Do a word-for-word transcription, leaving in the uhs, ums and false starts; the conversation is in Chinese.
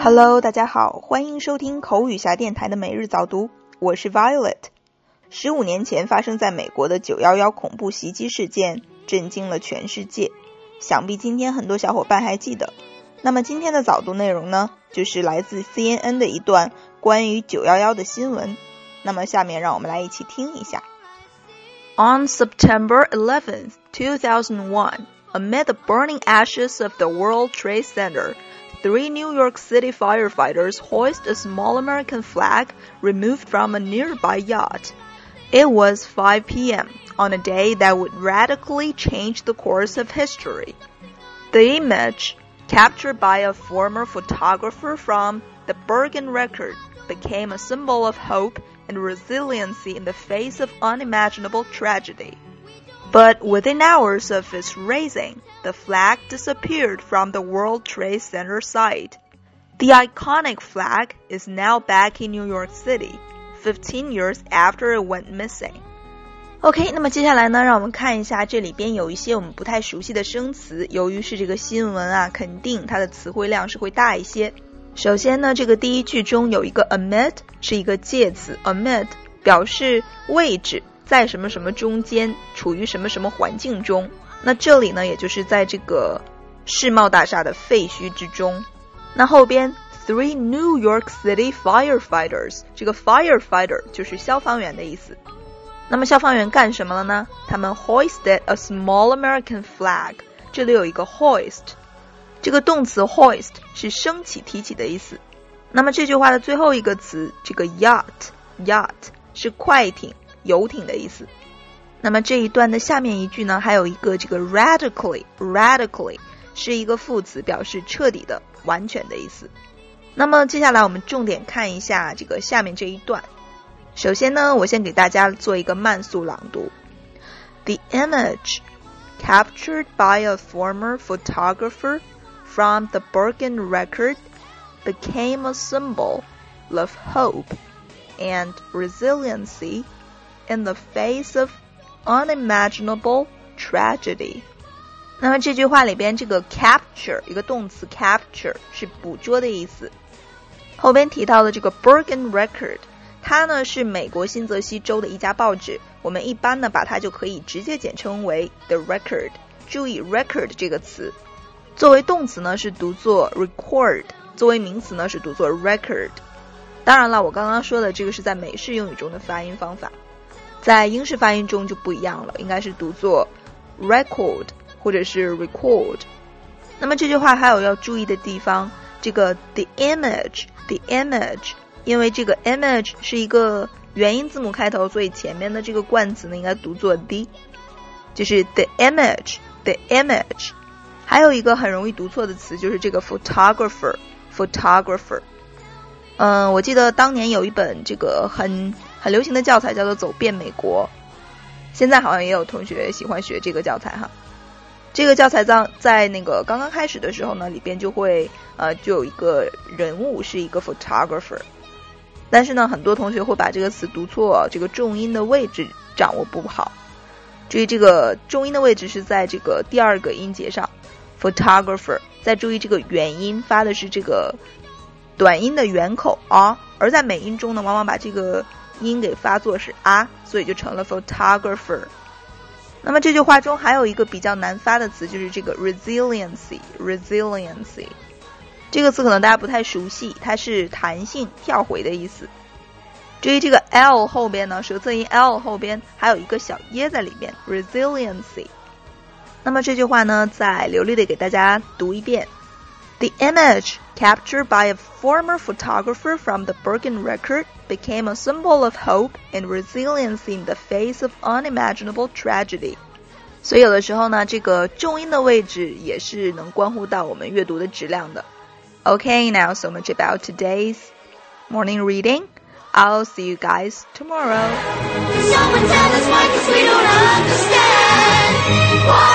Hello， 大家好，欢迎收听口语侠电台的每日早读，我是 Violet。十五年前发生在美国的九一一恐怖袭击事件震惊了全世界，想必今天很多小伙伴还记得。那么今天的早读内容呢，就是来自 C N N 的一段关于九一一的新闻。那么下面让我们来一起听一下。 On September eleventh, two thousand one, amid the burning ashes of the World Trade Center, three New York City firefighters hoist a small American flag removed from a nearby yacht. It was five p.m. on a day that would radically change the course of history. The image, captured by a former photographer from the Bergen Record, became a symbol of hope and resiliency in the face of unimaginable tragedy. But within hours of its raising, the flag disappeared from the World Trade Center site. The iconic flag is now back in New York City, fifteen years after it went missing. OK， 那么接下来呢，让我们看一下这里边有一些我们不太熟悉的生词，由于是这个新闻啊，肯定它的词汇量是会大一些。首先呢，这个第一句中有一个 amid 是一个介词 amid 表示位置在什么什么中间，处于什么什么环境中。那这里呢，也就是在这个世贸大厦的废墟之中。那后边 three New York City firefighters， 这个 firefighter 就是消防员的意思。那么消防员干什么了呢？他们 hoisted a small American flag， 这里有一个 hoist， 这个动词 hoist 是升起提起的意思。那么这句话的最后一个词，这个 yacht yacht 是快艇游艇的意思。那么这一段的下面一句呢，还有一个这个 radically radically 是一个副词，表示彻底的完全的意思。那么接下来我们重点看一下这个下面这一段。首先呢，我先给大家做一个慢速朗读。 The image, captured by a former photographer from the Bergen Record, became a symbol of hope and resiliency in the face of unimaginable tragedy. 那么这句话里边这个 capture 一个动词 capture 是捕捉的意思。后边提到的这个 Bergen Record， 它呢是美国新泽西州的一家报纸，我们一般呢把它就可以直接简称为 The Record。 注意 record 这个词作为动词呢是读作 record， 作为名词呢是读作 record。 当然了，我刚刚说的这个是在美式英语中的发音方法，在英式发音中就不一样了，应该是读作 record 或者是 record。 那么这句话还有要注意的地方，这个 the image the image 因为这个 image 是一个元音字母开头，所以前面的这个冠词呢应该读作 the， 就是 the image the image。 还有一个很容易读错的词就是这个 photographer photographer。嗯，我记得当年有一本这个很很流行的教材叫做走遍美国，现在好像也有同学喜欢学这个教材哈。这个教材在在那个刚刚开始的时候呢，里边就会呃就有一个人物是一个 photographer， 但是呢很多同学会把这个词读错，这个重音的位置掌握不好。注意这个重音的位置是在这个第二个音节上 photographer， 再注意这个元音发的是这个短音的元口啊，而在美音中呢往往把这个音给发作是啊，所以就成了 photographer。 那么这句话中还有一个比较难发的词，就是这个 resiliency resiliency 这个词可能大家不太熟悉，它是弹性跳回的意思。至于这个 L 后边呢，舌侧音 L 后边还有一个小耶在里边 resiliency。 那么这句话呢再流利的给大家读一遍。 The image captured by a former photographer from the Bergen Record became a symbol of hope and resiliency in the face of unimaginable tragedy. 所以有的时候呢，这个重音的位置也是能关乎到我们阅读的质量的。 Okay, now so much about today's morning reading. I'll see you guys tomorrow. Someone tell us why, 'cause we don't understand why.